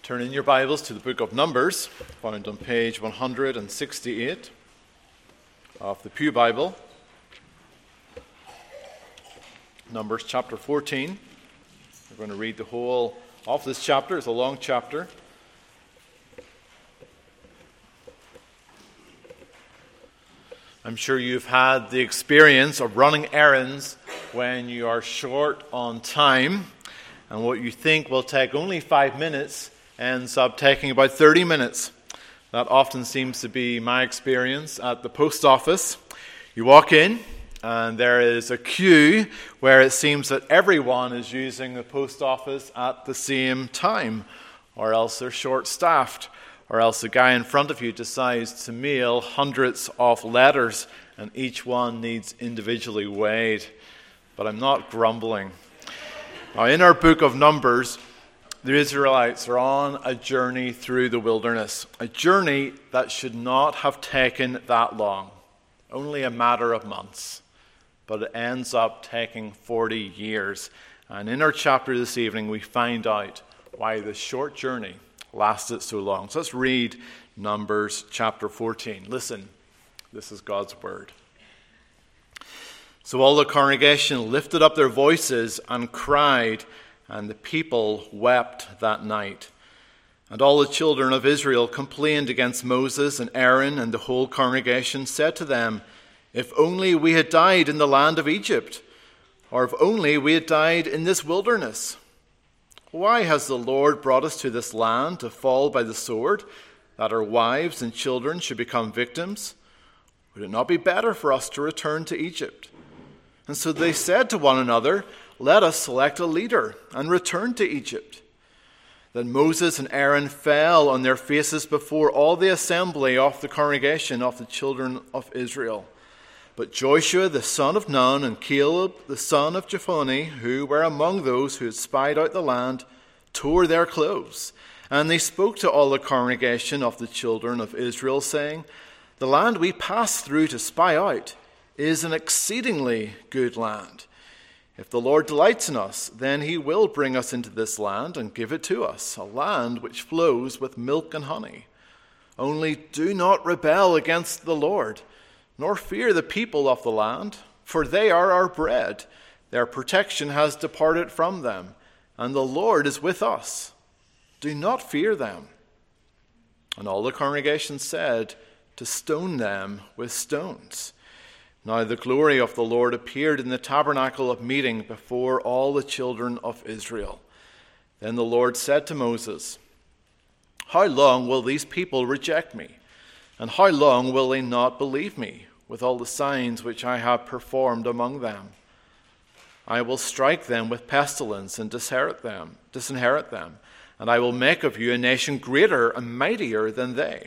Turn in your Bibles to the book of Numbers, found on page 168 of the Pew Bible. Numbers chapter 14. We're going to read the whole of this chapter. It's a long chapter. I'm sure you've had the experience of running errands when you are short on time, and what you think will take only 5 minutes ends up taking about 30 minutes. That often seems to be my experience at the post office. You walk in, and there is a queue where it seems that everyone is using the post office at the same time, or else they're short-staffed, or else the guy in front of you decides to mail hundreds of letters, and each one needs individually weighed. But I'm not grumbling. Now, in our book of Numbers, the Israelites are on a journey through the wilderness, a journey that should not have taken that long, only a matter of months, but it ends up taking 40 years. And in our chapter this evening, we find out why the short journey lasted so long. So let's read Numbers chapter 14. Listen, this is God's word. So all the congregation lifted up their voices and cried, and the people wept that night. And all the children of Israel complained against Moses and Aaron, and the whole congregation said to them, "If only we had died in the land of Egypt, or if only we had died in this wilderness. Why has the Lord brought us to this land to fall by the sword, that our wives and children should become victims? Would it not be better for us to return to Egypt?" And so they said to one another, "Let us select a leader and return to Egypt." Then Moses and Aaron fell on their faces before all the assembly of the congregation of the children of Israel. But Joshua the son of Nun and Caleb the son of Jephunneh, who were among those who had spied out the land, tore their clothes. And they spoke to all the congregation of the children of Israel, saying, "The land we passed through to spy out is an exceedingly good land. If the Lord delights in us, then he will bring us into this land and give it to us, a land which flows with milk and honey. Only do not rebel against the Lord, nor fear the people of the land, for they are our bread. Their protection has departed from them, and the Lord is with us. Do not fear them." And all the congregation said to stone them with stones. Now the glory of the Lord appeared in the tabernacle of meeting before all the children of Israel. Then the Lord said to Moses, "How long will these people reject me? And how long will they not believe me with all the signs which I have performed among them? I will strike them with pestilence and disinherit them, and I will make of you a nation greater and mightier than they."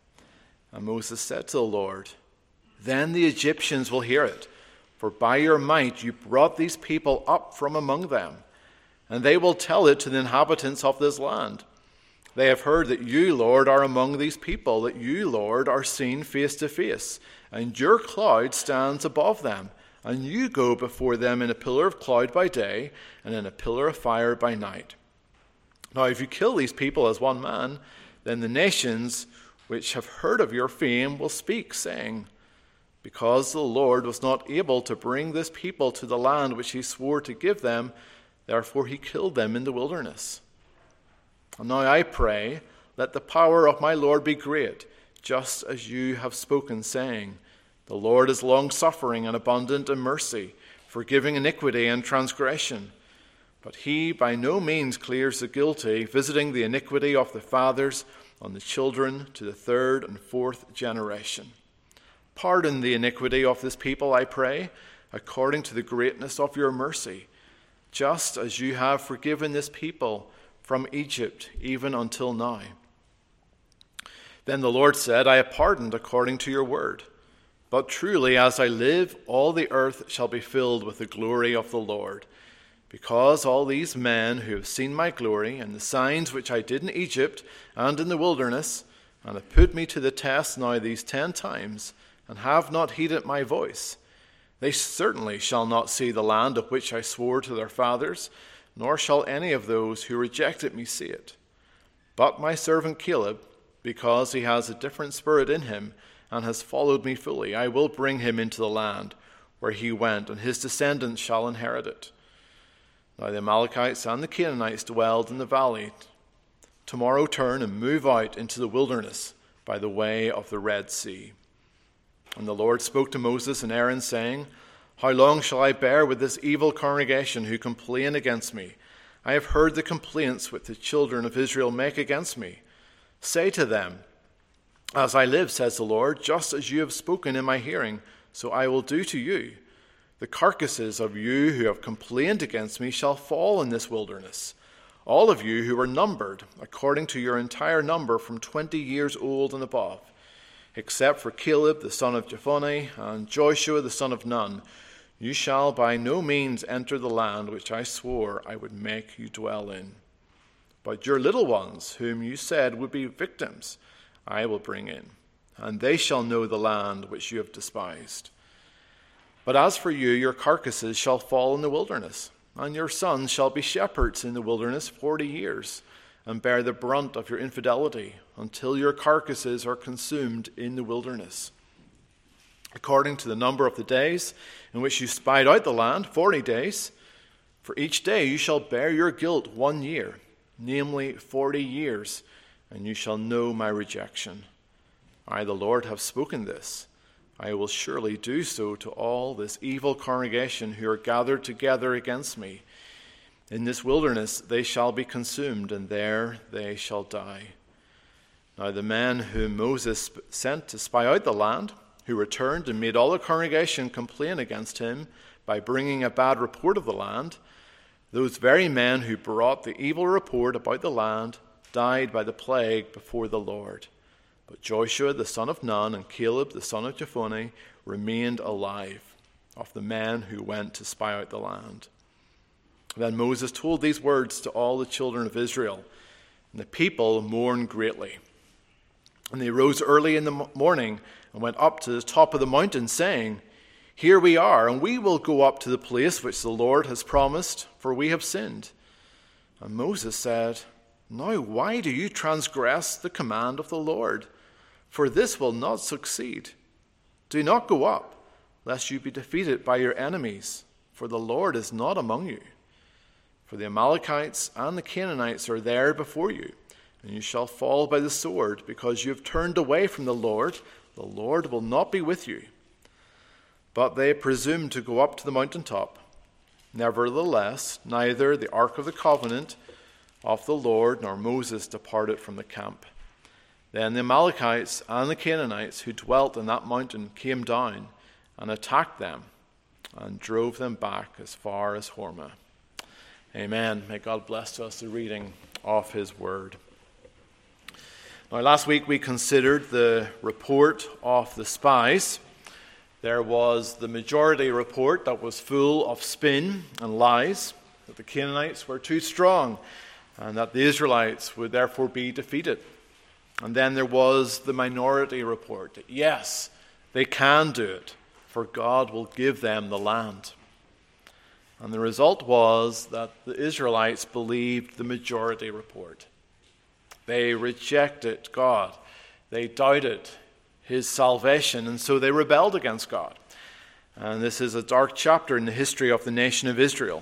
And Moses said to the Lord, "Then the Egyptians will hear it, for by your might you brought these people up from among them, and they will tell it to the inhabitants of this land. They have heard that you, Lord, are among these people, that you, Lord, are seen face to face, and your cloud stands above them, and you go before them in a pillar of cloud by day and in a pillar of fire by night. Now if you kill these people as one man, then the nations which have heard of your fame will speak, saying, 'Because the Lord was not able to bring this people to the land which he swore to give them, therefore he killed them in the wilderness.' And now I pray, let the power of my Lord be great, just as you have spoken, saying, 'The Lord is long-suffering and abundant in mercy, forgiving iniquity and transgression. But he by no means clears the guilty, visiting the iniquity of the fathers on the children to the third and fourth generation. Pardon the iniquity of this people, I pray, according to the greatness of your mercy, just as you have forgiven this people from Egypt even until now.' Then the Lord said, 'I have pardoned according to your word. But truly, as I live, all the earth shall be filled with the glory of the Lord, because all these men who have seen my glory and the signs which I did in Egypt and in the wilderness, and have put me to the test now these 10 times, and have not heeded my voice, they certainly shall not see the land of which I swore to their fathers, nor shall any of those who rejected me see it. But my servant Caleb, because he has a different spirit in him and has followed me fully, I will bring him into the land where he went, and his descendants shall inherit it. Now the Amalekites and the Canaanites dwelled in the valley. Tomorrow turn and move out into the wilderness by the way of the Red Sea. And the Lord spoke to Moses and Aaron, saying, How long shall I bear with this evil congregation who complain against me? I have heard the complaints which the children of Israel make against me. Say to them, As I live, says the Lord, just as you have spoken in my hearing, so I will do to you. The carcasses of you who have complained against me shall fall in this wilderness. All of you who are numbered, according to your entire number, from 20 years old and above, except for Caleb the son of Jephunneh and Joshua the son of Nun, you shall by no means enter the land which I swore I would make you dwell in. But your little ones, whom you said would be victims, I will bring in, and they shall know the land which you have despised. But as for you, your carcasses shall fall in the wilderness, and your sons shall be shepherds in the wilderness 40 years, and bear the brunt of your infidelity, until your carcasses are consumed in the wilderness. According to the number of the days in which you spied out the land, 40 days, for each day you shall bear your guilt 1 year, namely 40 years, and you shall know my rejection. I, the Lord, have spoken this. I will surely do so to all this evil congregation who are gathered together against me. In this wilderness they shall be consumed, and there they shall die. Now the men whom Moses sent to spy out the land, who returned and made all the congregation complain against him by bringing a bad report of the land, those very men who brought the evil report about the land died by the plague before the Lord. But Joshua the son of Nun and Caleb the son of Jephunneh remained alive, of the men who went to spy out the land. Then Moses told these words to all the children of Israel, and the people mourned greatly. And they rose early in the morning and went up to the top of the mountain, saying, Here we are, and we will go up to the place which the Lord has promised, for we have sinned. And Moses said, Now why do you transgress the command of the Lord? For this will not succeed. Do not go up, lest you be defeated by your enemies, for the Lord is not among you. For the Amalekites and the Canaanites are there before you, and you shall fall by the sword, because you have turned away from the Lord. The Lord will not be with you. But they presumed to go up to the mountaintop. Nevertheless, neither the ark of the covenant of the Lord nor Moses departed from the camp. Then the Amalekites and the Canaanites who dwelt in that mountain came down and attacked them and drove them back as far as Hormah. Amen. May God bless to us the reading of his word. Now, last week we considered the report of the spies. There was the majority report that was full of spin and lies, that the Canaanites were too strong and that the Israelites would therefore be defeated. And then there was the minority report that yes, they can do it, for God will give them the land. And the result was that the Israelites believed the majority report. They rejected God. They doubted his salvation, and so they rebelled against God. And this is a dark chapter in the history of the nation of Israel.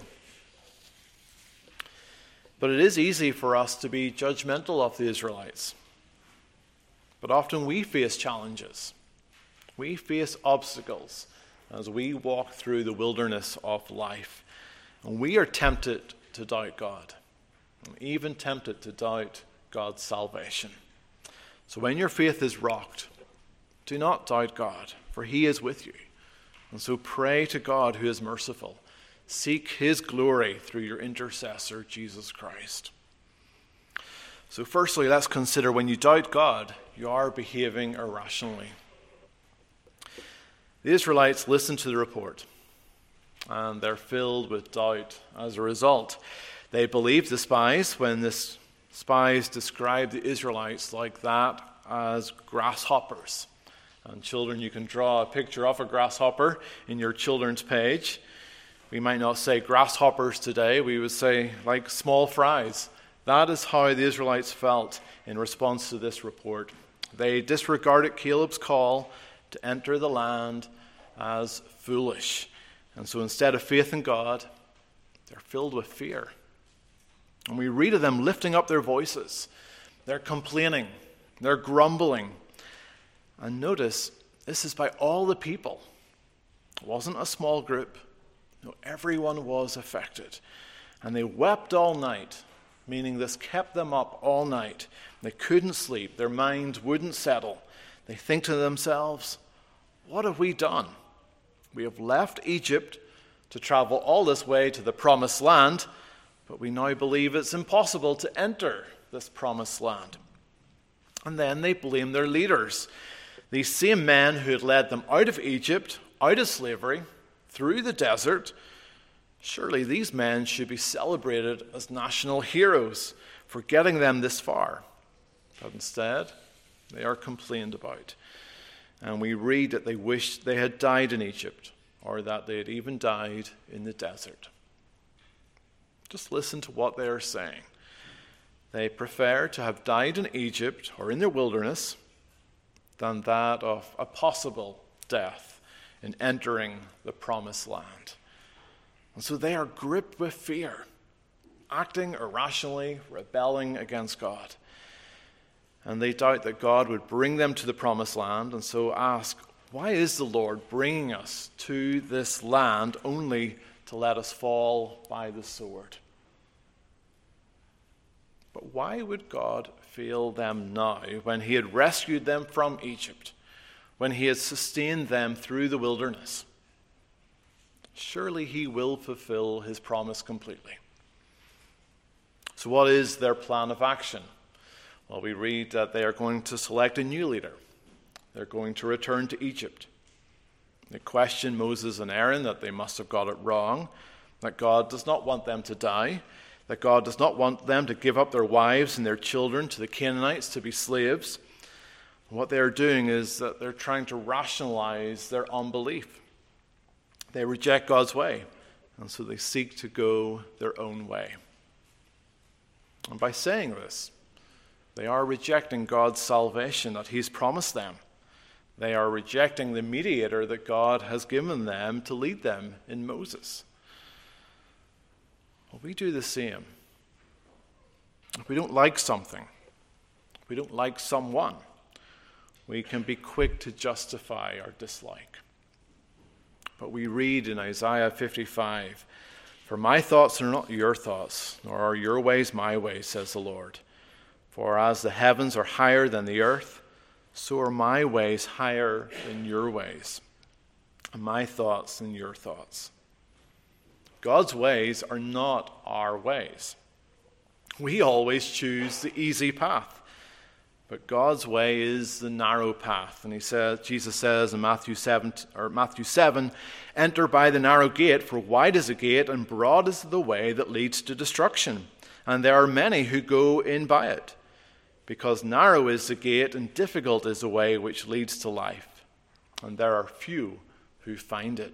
But it is easy for us to be judgmental of the Israelites. But often we face challenges. We face obstacles as we walk through the wilderness of life. And we are tempted to doubt God. And even tempted to doubt God's salvation. So when your faith is rocked, do not doubt God, for he is with you. And so pray to God who is merciful. Seek his glory through your intercessor, Jesus Christ. So firstly, let's consider when you doubt God, you are behaving irrationally. The Israelites listened to the report, and they're filled with doubt as a result. They believed the spies when the spies described the Israelites like that as grasshoppers. And children, you can draw a picture of a grasshopper in your children's page. We might not say grasshoppers today. We would say like small fries That is how the Israelites felt in response to this report. They disregarded Caleb's call to enter the land as foolish. And so instead of faith in God, they're filled with fear. And we read of them lifting up their voices. They're complaining. They're grumbling. And notice, this is by all the people. It wasn't a small group. No, everyone was affected. And they wept all night, meaning this kept them up all night. They couldn't sleep. Their minds wouldn't settle. They think to themselves, what have we done? We have left Egypt to travel all this way to the promised land, but we now believe it's impossible to enter this promised land. And then they blame their leaders. These same men who had led them out of Egypt, out of slavery, through the desert. Surely these men should be celebrated as national heroes for getting them this far. But instead, they are complained about. And we read that they wished they had died in Egypt, or that they had even died in the desert. Just listen to what they are saying. They prefer to have died in Egypt or in the wilderness than that of a possible death in entering the promised land. And so they are gripped with fear, acting irrationally, rebelling against God. And they doubt that God would bring them to the promised land, and so ask, why is the Lord bringing us to this land only to let us fall by the sword? But why would God fail them now when he had rescued them from Egypt, when he had sustained them through the wilderness? Surely he will fulfill his promise completely. So what is their plan of action? Well, we read that they are going to select a new leader. They're going to return to Egypt. They question Moses and Aaron that they must have got it wrong, that God does not want them to die, that God does not want them to give up their wives and their children to the Canaanites to be slaves. What they are doing is that they're trying to rationalize their unbelief. They reject God's way, and so they seek to go their own way. And by saying this, they are rejecting God's salvation that he's promised them. They are rejecting the mediator that God has given them to lead them in Moses. Well, we do the same. If we don't like something, if we don't like someone, we can be quick to justify our dislike. But we read in Isaiah 55, "For my thoughts are not your thoughts, nor are your ways my ways, says the Lord. For as the heavens are higher than the earth, so are my ways higher than your ways, and my thoughts than your thoughts." God's ways are not our ways. We always choose the easy path. But God's way is the narrow path. And Jesus says in Matthew 7, "Enter by the narrow gate, for wide is the gate and broad is the way that leads to destruction. And there are many who go in by it. Because narrow is the gate and difficult is the way which leads to life. And there are few who find it."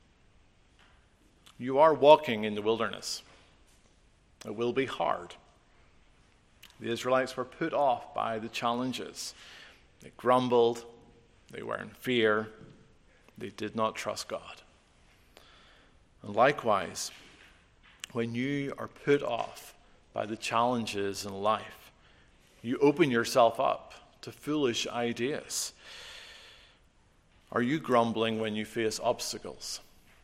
You are walking in the wilderness. It will be hard. The Israelites were put off by the challenges. They grumbled. They were in fear. They did not trust God. And likewise, when you are put off by the challenges in life, you open yourself up to foolish ideas. Are you grumbling when you face obstacles?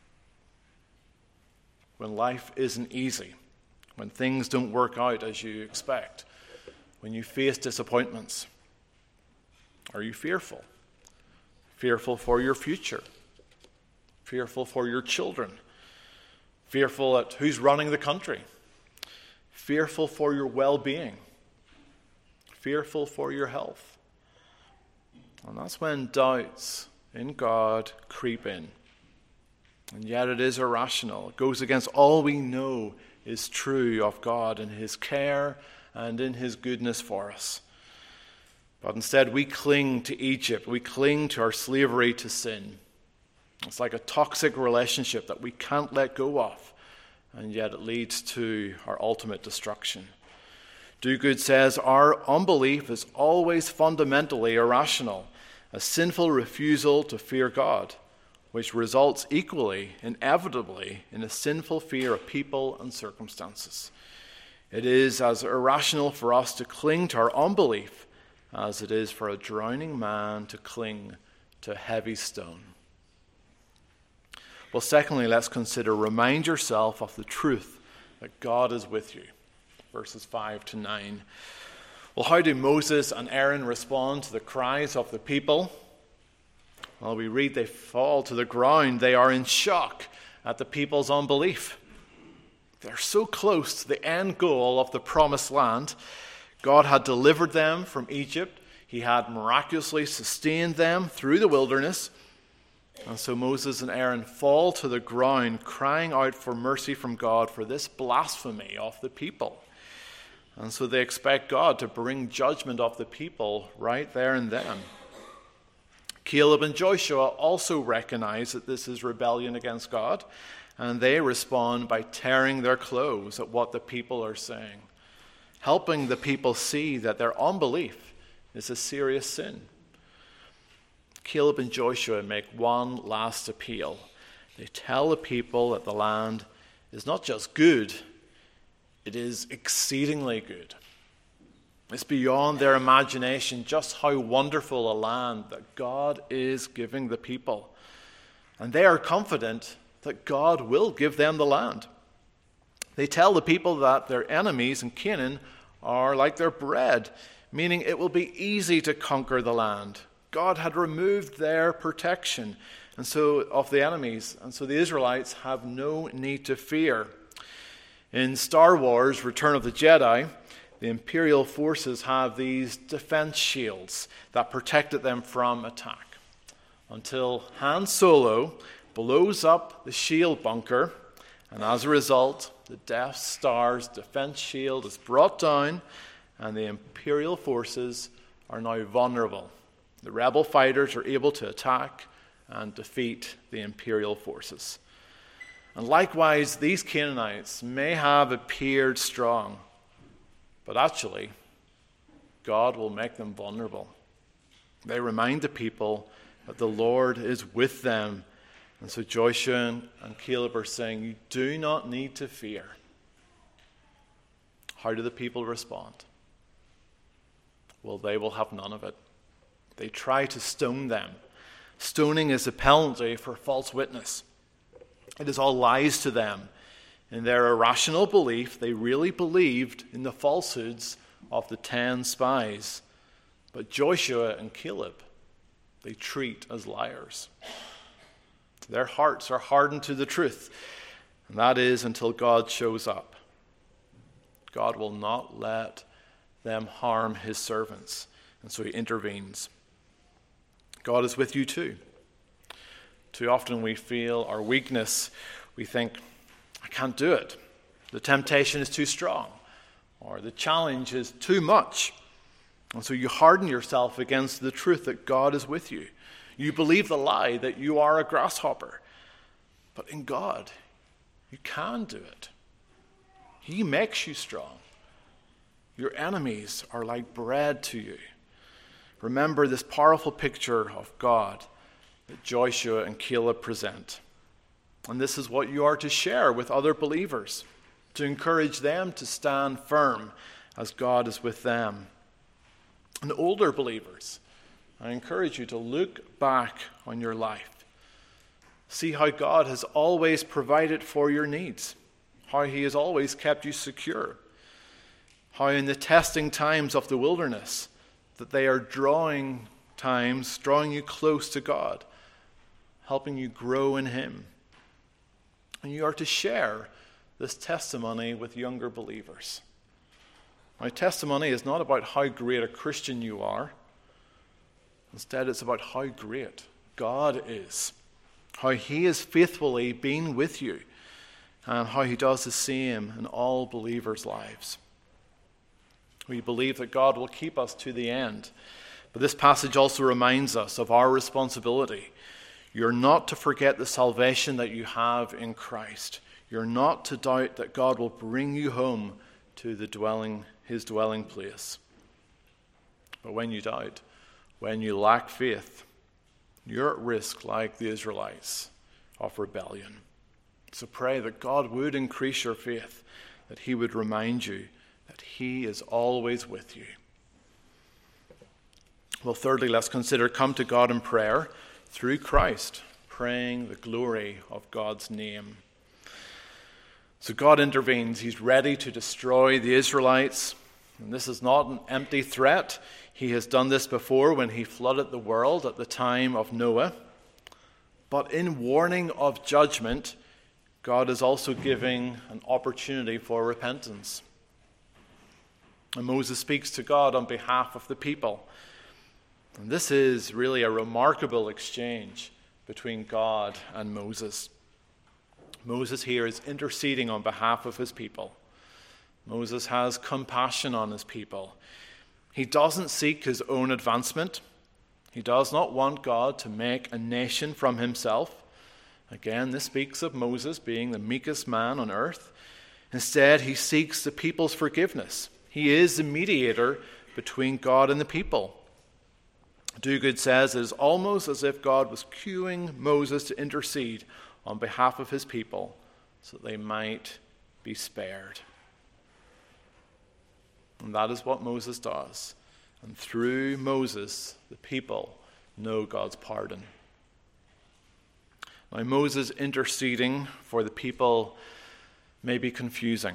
When life isn't easy, when things don't work out as you expect, when you face disappointments? Are you fearful? Fearful for your future? Fearful for your children? Fearful at who's running the country? Fearful for your well-being? Fearful for your health? And that's when doubts in God creep in. And yet it is irrational. It goes against all we know is true of God and his care and in his goodness for us. But instead we cling to Egypt. We cling to our slavery to sin. It's like a toxic relationship that we can't let go of, and yet it leads to our ultimate destruction. Duguid says our unbelief is always fundamentally irrational, a sinful refusal to fear God, which results equally, inevitably, in a sinful fear of people and circumstances. It is as irrational for us to cling to our unbelief as it is for a drowning man to cling to a heavy stone. Well, secondly, let's consider remind yourself of the truth that God is with you. Verses 5 to 9. Well, how do Moses and Aaron respond to the cries of the people? Well, we read they fall to the ground. They are in shock at the people's unbelief. They're so close to the end goal of the promised land. God had delivered them from Egypt. He had miraculously sustained them through the wilderness. And so Moses and Aaron fall to the ground, crying out for mercy from God for this blasphemy of the people. And so they expect God to bring judgment of the people right there and then. Caleb and Joshua also recognize that this is rebellion against God, and they respond by tearing their clothes at what the people are saying, helping the people see that their unbelief is a serious sin. Caleb and Joshua make one last appeal. They tell the people that the land is not just good, it is exceedingly good. It's beyond their imagination just how wonderful a land that God is giving the people. And they are confident that God will give them the land. They tell the people that their enemies in Canaan are like their bread, meaning it will be easy to conquer the land. God had removed their protection of the enemies, and so the Israelites have no need to fear. In Star Wars, Return of the Jedi, the Imperial forces have these defense shields that protected them from attack. Until Han Solo blows up the shield bunker, and as a result, the Death Star's defense shield is brought down, and the Imperial forces are now vulnerable. The rebel fighters are able to attack and defeat the Imperial forces. And likewise, these Canaanites may have appeared strong, but actually, God will make them vulnerable. They remind the people that the Lord is with them. And so Joshua and Caleb are saying, you do not need to fear. How do the people respond? Well, they will have none of it. They try to stone them. Stoning is a penalty for false witness. It is all lies to them. In their irrational belief, they really believed in the falsehoods of the 10 spies. But Joshua and Caleb, they treat as liars. Their hearts are hardened to the truth, and that is until God shows up. God will not let them harm his servants, and so he intervenes. God is with you too. Too often we feel our weakness. We think, I can't do it. The temptation is too strong, or the challenge is too much. And so you harden yourself against the truth that God is with you. You believe the lie that you are a grasshopper. But in God, you can do it. He makes you strong. Your enemies are like bread to you. Remember this powerful picture of God that Joshua and Caleb present. And this is what you are to share with other believers, to encourage them to stand firm as God is with them. And older believers, I encourage you to look back on your life. See how God has always provided for your needs, how he has always kept you secure, how in the testing times of the wilderness that they are drawing you close to God, helping you grow in him. And you are to share this testimony with younger believers. My testimony is not about how great a Christian you are. Instead, it's about how great God is, how he has faithfully been with you, and how he does the same in all believers' lives. We believe that God will keep us to the end. But this passage also reminds us of our responsibility. You're not to forget the salvation that you have in Christ. You're not to doubt that God will bring you home to his dwelling place. But when you doubt, when you lack faith, you're at risk, like the Israelites, of rebellion. So pray that God would increase your faith, that he would remind you that he is always with you. Well, thirdly, let's consider come to God in prayer through Christ, praying the glory of God's name. So God intervenes. He's ready to destroy the Israelites. And this is not an empty threat. He has done this before when he flooded the world at the time of Noah. But in warning of judgment, God is also giving an opportunity for repentance. And Moses speaks to God on behalf of the people. And this is really a remarkable exchange between God and Moses. Moses here is interceding on behalf of his people. Moses has compassion on his people. He doesn't seek his own advancement. He does not want God to make a nation from himself. Again, this speaks of Moses being the meekest man on earth. Instead, he seeks the people's forgiveness. He is the mediator between God and the people. Duguid says it is almost as if God was cueing Moses to intercede on behalf of his people so that they might be spared. And that is what Moses does. And through Moses, the people know God's pardon. Now, Moses interceding for the people may be confusing.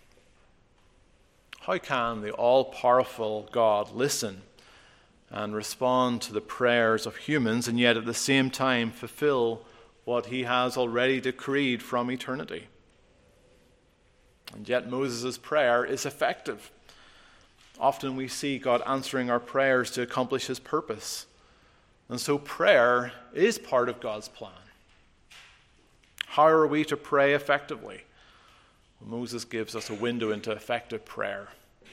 How can the all-powerful God listen and respond to the prayers of humans and yet at the same time fulfill what he has already decreed from eternity? And yet Moses' prayer is effective. Often we see God answering our prayers to accomplish his purpose. And so prayer is part of God's plan. How are we to pray effectively? Well, Moses gives us a window into effective prayer.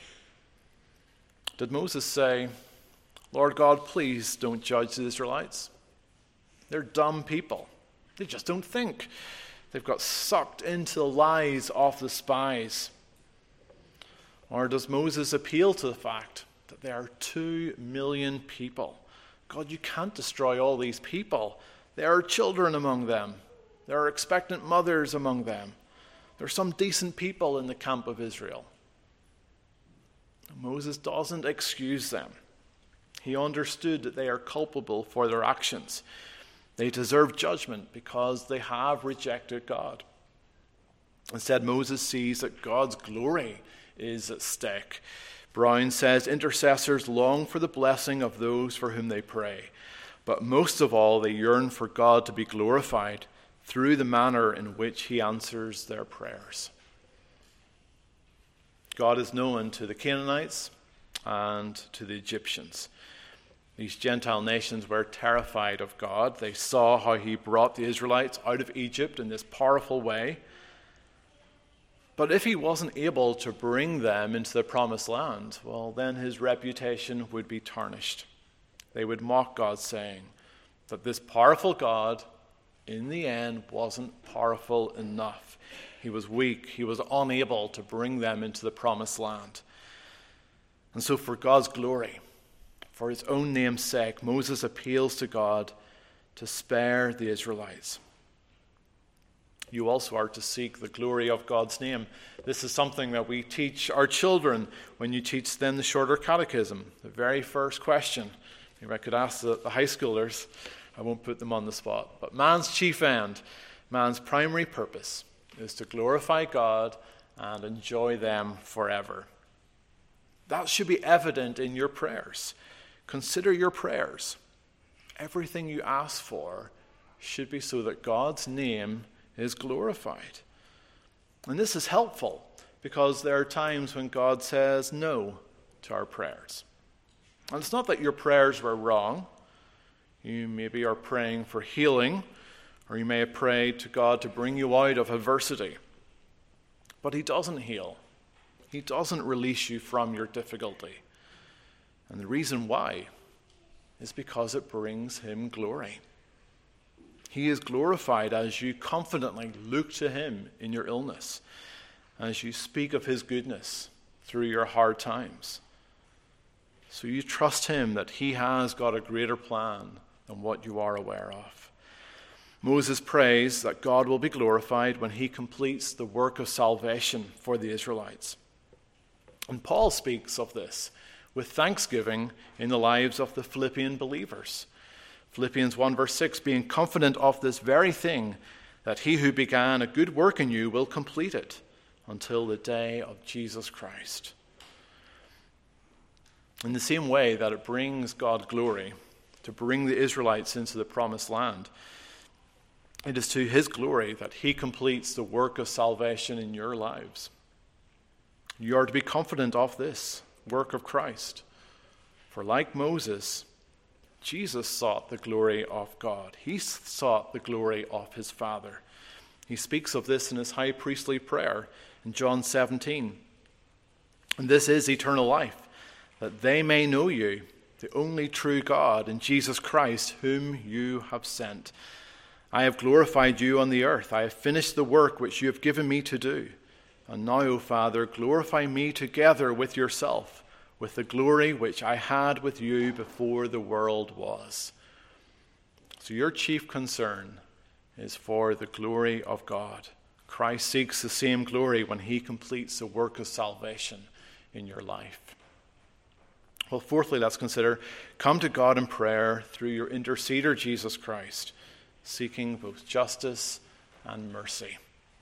Did Moses say, Lord God, please don't judge the Israelites? They're dumb people. They just don't think. They've got sucked into the lies of the spies. Or does Moses appeal to the fact that there are 2 million people? God, you can't destroy all these people. There are children among them. There are expectant mothers among them. There are some decent people in the camp of Israel. Moses doesn't excuse them. He understood that they are culpable for their actions. They deserve judgment because they have rejected God. Instead, Moses sees that God's glory is at stake. Brown says, intercessors long for the blessing of those for whom they pray, but most of all they yearn for God to be glorified through the manner in which he answers their prayers. God is known to the Canaanites and to the Egyptians. These Gentile nations were terrified of God. They saw how he brought the Israelites out of Egypt in this powerful way. But if he wasn't able to bring them into the promised land, well, then his reputation would be tarnished. They would mock God, saying that this powerful God, in the end, wasn't powerful enough. He was weak. He was unable to bring them into the promised land. And so for God's glory, for his own name's sake, Moses appeals to God to spare the Israelites. You also are to seek the glory of God's name. This is something that we teach our children when you teach them the shorter catechism. The very first question, maybe I could ask the high schoolers, I won't put them on the spot, but man's chief end, man's primary purpose is to glorify God and enjoy them forever. That should be evident in your prayers. Consider your prayers. Everything you ask for should be so that God's name is glorified. And this is helpful because there are times when God says no to our prayers. And it's not that your prayers were wrong. You maybe are praying for healing, or you may have prayed to God to bring you out of adversity. But he doesn't heal. He doesn't release you from your difficulty. And the reason why is because it brings him glory. He is glorified as you confidently look to him in your illness, as you speak of his goodness through your hard times. So you trust him that he has got a greater plan than what you are aware of. Moses prays that God will be glorified when he completes the work of salvation for the Israelites. And Paul speaks of this with thanksgiving in the lives of the Philippian believers. Philippians 1 verse 6, being confident of this very thing, that he who began a good work in you will complete it until the day of Jesus Christ. In the same way that it brings God glory to bring the Israelites into the promised land, it is to his glory that he completes the work of salvation in your lives. You are to be confident of this work of Christ. For like Moses, Jesus sought the glory of God. He sought the glory of his Father. He speaks of this in his high priestly prayer in John 17. And this is eternal life, that they may know you, the only true God, and Jesus Christ, whom you have sent. I have glorified you on the earth. I have finished the work which you have given me to do. And now, O Father, glorify me together with yourself, with the glory which I had with you before the world was. So your chief concern is for the glory of God. Christ seeks the same glory when he completes the work of salvation in your life. Well, fourthly, let's consider, come to God in prayer through your interceder, Jesus Christ, seeking both justice and mercy.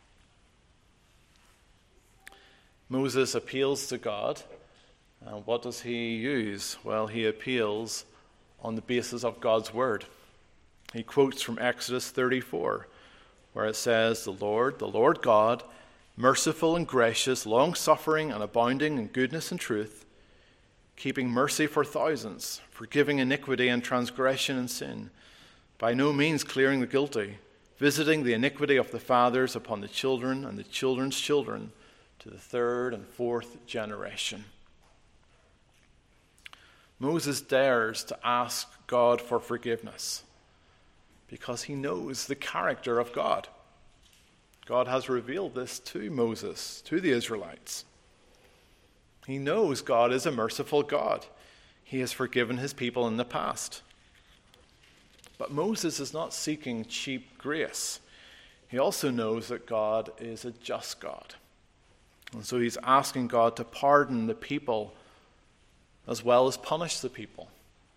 Moses appeals to God. And what does he use? Well, he appeals on the basis of God's word. He quotes from Exodus 34, where it says, the Lord God, merciful and gracious, long-suffering and abounding in goodness and truth, keeping mercy for thousands, forgiving iniquity and transgression and sin, by no means clearing the guilty, visiting the iniquity of the fathers upon the children and the children's children to the third and fourth generation. Moses dares to ask God for forgiveness because he knows the character of God. God has revealed this to Moses, to the Israelites. He knows God is a merciful God. He has forgiven his people in the past. But Moses is not seeking cheap grace. He also knows that God is a just God. And so he's asking God to pardon the people as well as punish the people.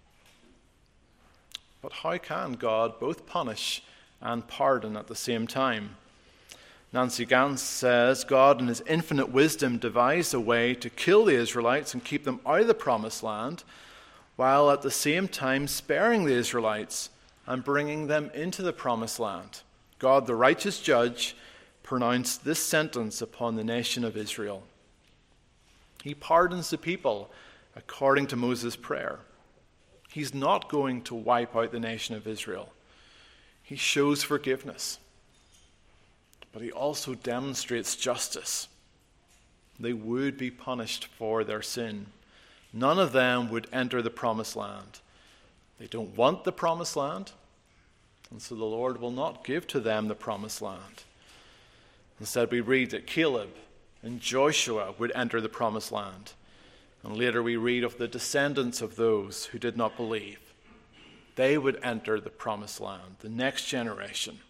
But how can God both punish and pardon at the same time? Nancy Gantz says, God in his infinite wisdom devised a way to kill the Israelites and keep them out of the promised land, while at the same time sparing the Israelites and bringing them into the promised land. God, the righteous judge, pronounced this sentence upon the nation of Israel. He pardons the people according to Moses' prayer. He's not going to wipe out the nation of Israel. He shows forgiveness. But he also demonstrates justice. They would be punished for their sin. None of them would enter the promised land. They don't want the promised land, and so the Lord will not give to them the promised land. Instead, we read that Caleb and Joshua would enter the promised land. And later we read of the descendants of those who did not believe. They would enter the promised land, the next generation.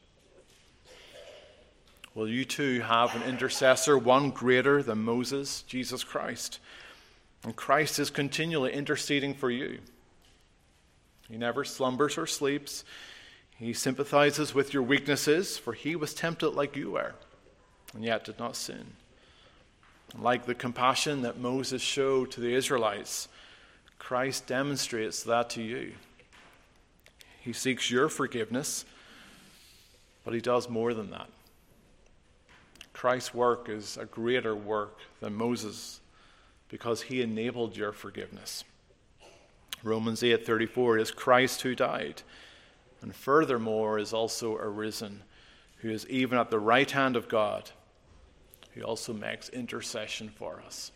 Well, you too have an intercessor, one greater than Moses, Jesus Christ. And Christ is continually interceding for you. He never slumbers or sleeps. He sympathizes with your weaknesses, for he was tempted like you were, and yet did not sin. Like the compassion that Moses showed to the Israelites, Christ demonstrates that to you. He seeks your forgiveness, but he does more than that. Christ's work is a greater work than Moses because he enabled your forgiveness. Romans 8:34 is Christ who died, and furthermore is also arisen, who is even at the right hand of God. He also makes intercession for us.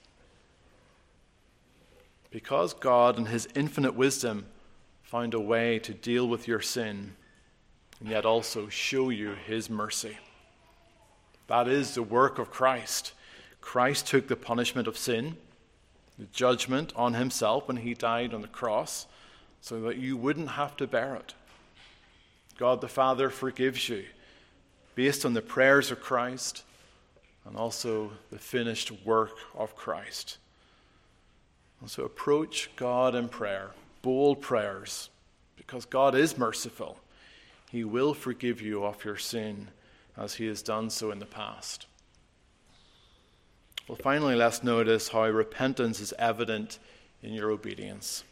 Because God in his infinite wisdom found a way to deal with your sin and yet also show you his mercy. That is the work of Christ. Christ took the punishment of sin the judgment on himself when he died on the cross so that you wouldn't have to bear it. God the Father forgives you based on the prayers of Christ and also the finished work of Christ. And so approach God in prayer, bold prayers, because God is merciful. He will forgive you of your sin as he has done so in the past. Well, finally, let's notice how repentance is evident in your obedience.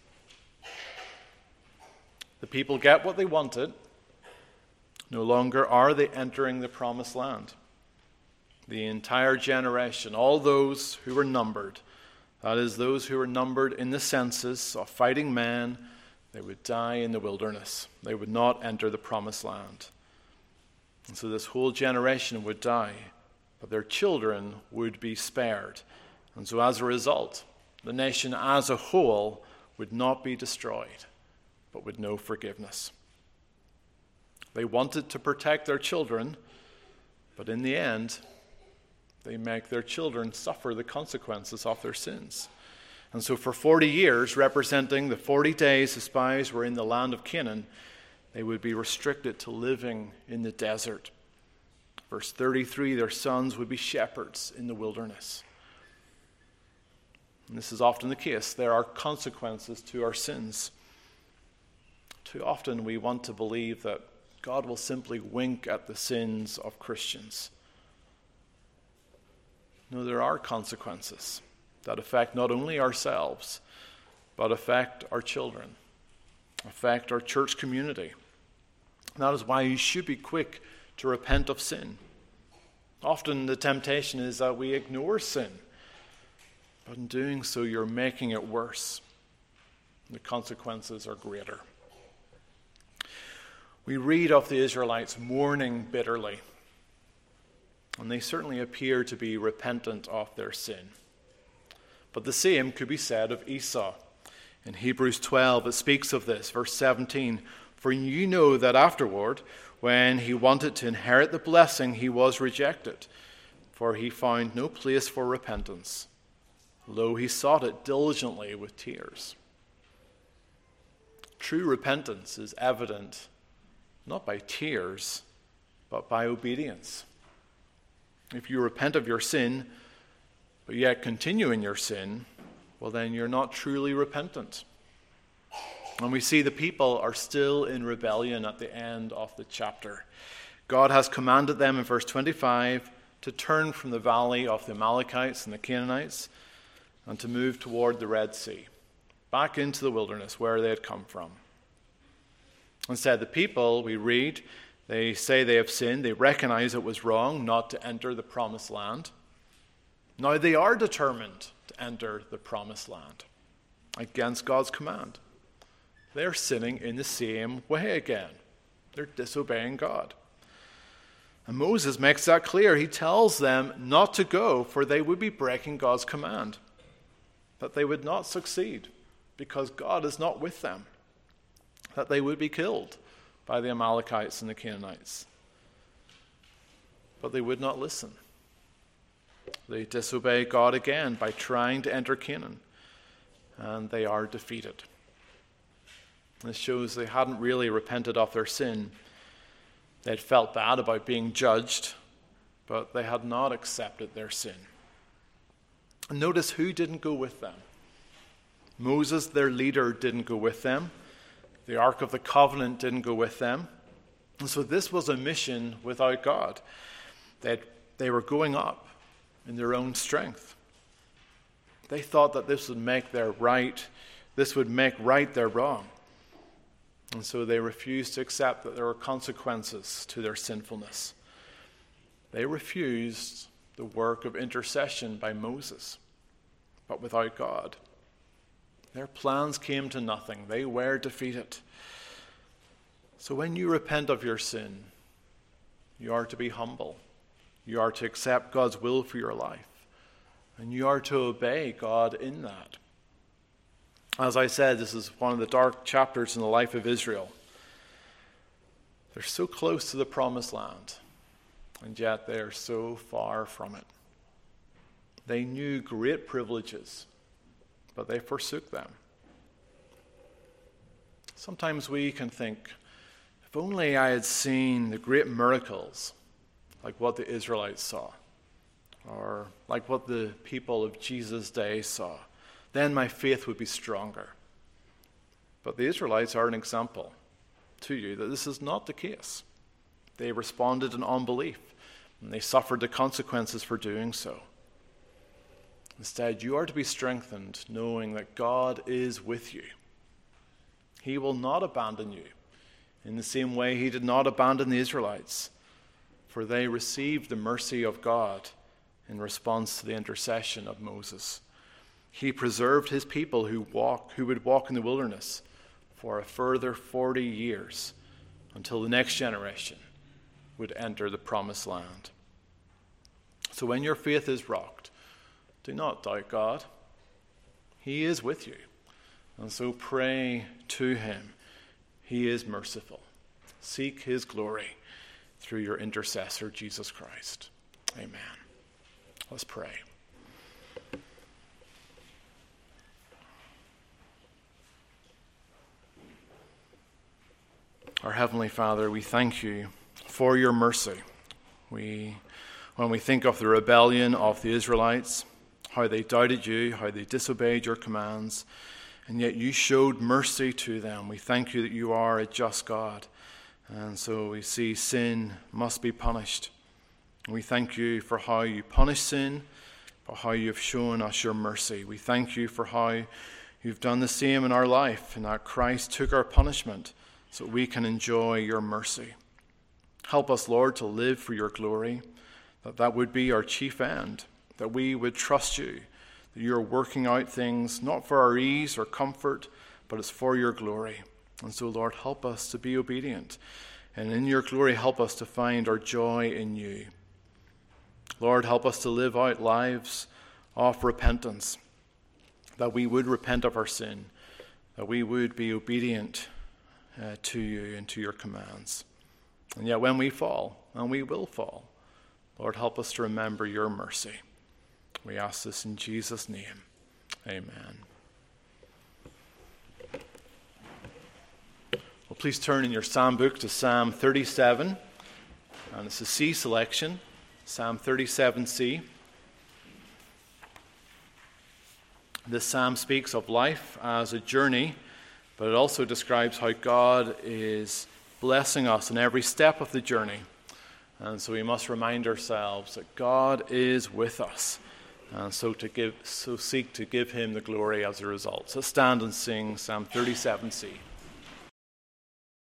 The people get what they wanted. No longer are they entering the promised land. The entire generation, all those who were numbered, that is, those who were numbered in the census of fighting men, they would die in the wilderness. They would not enter the promised land. And so this whole generation would die, but their children would be spared. And so as a result, the nation as a whole would not be destroyed, but would know forgiveness. They wanted to protect their children, but in the end, they make their children suffer the consequences of their sins. And so for 40 years, representing the 40 days the spies were in the land of Canaan, they would be restricted to living in the desert. Verse 33, their sons would be shepherds in the wilderness. And this is often the case. There are consequences to our sins. Too often we want to believe that God will simply wink at the sins of Christians. No, there are consequences that affect not only ourselves, but affect our children, affect our church community. And that is why you should be quick to repent of sin. Often the temptation is that we ignore sin, but in doing so you're making it worse. The consequences are greater. We read of the Israelites mourning bitterly, and they certainly appear to be repentant of their sin. But the same could be said of Esau. In Hebrews 12, it speaks of this, verse 17, "For you know that afterward, when he wanted to inherit the blessing, he was rejected, for he found no place for repentance. Lo, he sought it diligently with tears." True repentance is evident not by tears, but by obedience. If you repent of your sin, but yet continue in your sin, well then you're not truly repentant. And we see the people are still in rebellion at the end of the chapter. God has commanded them in verse 25 to turn from the valley of the Amalekites and the Canaanites and to move toward the Red Sea, back into the wilderness where they had come from. Instead, the people, we read, they say they have sinned. They recognize it was wrong not to enter the promised land. Now they are determined to enter the promised land against God's command. They're sinning in the same way again. They're disobeying God. And Moses makes that clear. He tells them not to go, for they would be breaking God's command. That they would not succeed because God is not with them. That they would be killed by the Amalekites and the Canaanites. But they would not listen. They disobey God again by trying to enter Canaan, and they are defeated. This shows they hadn't really repented of their sin. They had felt bad about being judged, but they had not accepted their sin. And notice who didn't go with them. Moses, their leader, didn't go with them. The Ark of the Covenant didn't go with them. And so this was a mission without God. They were going up in their own strength. They thought that this would make right their wrong. And so they refused to accept that there were consequences to their sinfulness. They refused the work of intercession by Moses, but without God. Their plans came to nothing. They were defeated. So when you repent of your sin, you are to be humble. You are to accept God's will for your life. And you are to obey God in that. As I said, this is one of the dark chapters in the life of Israel. They're so close to the promised land, and yet they are so far from it. They knew great privileges. but they forsook them. Sometimes we can think, if only I had seen the great miracles like what the Israelites saw, or like what the people of Jesus' day saw, then my faith would be stronger. But the Israelites are an example to you that this is not the case. They responded in unbelief, and they suffered the consequences for doing so. Instead, you are to be strengthened knowing that God is with you. He will not abandon you in the same way he did not abandon the Israelites, for they received the mercy of God in response to the intercession of Moses. He preserved his people who would walk in the wilderness for a further 40 years until the next generation would enter the promised land. So when your faith is rocked, do not doubt God. He is with you. And so pray to him. He is merciful. Seek his glory through your intercessor, Jesus Christ. Amen. Let's pray. Our Heavenly Father, we thank you for your mercy. When we think of the rebellion of the Israelites, how they doubted you, how they disobeyed your commands, and yet you showed mercy to them. We thank you that you are a just God. And so we see sin must be punished. We thank you for how you punish sin, for how you've shown us your mercy. We thank you for how you've done the same in our life, and that Christ took our punishment so that we can enjoy your mercy. Help us, Lord, to live for your glory, that would be our chief end, that we would trust you, that you are working out things not for our ease or comfort, but it's for your glory. And so, Lord, help us to be obedient, and in your glory, help us to find our joy in you. Lord, help us to live out lives of repentance, that we would repent of our sin, that we would be obedient to you and to your commands. And yet when we fall, and we will fall, Lord, help us to remember your mercy. We ask this in Jesus' name. Amen. Well, please turn in your psalm book to Psalm 37, and it's a C selection, Psalm 37C. This psalm speaks of life as a journey, but it also describes how God is blessing us in every step of the journey. And so we must remind ourselves that God is with us, and so seek to give him the glory as a result. So stand and sing Psalm 37C.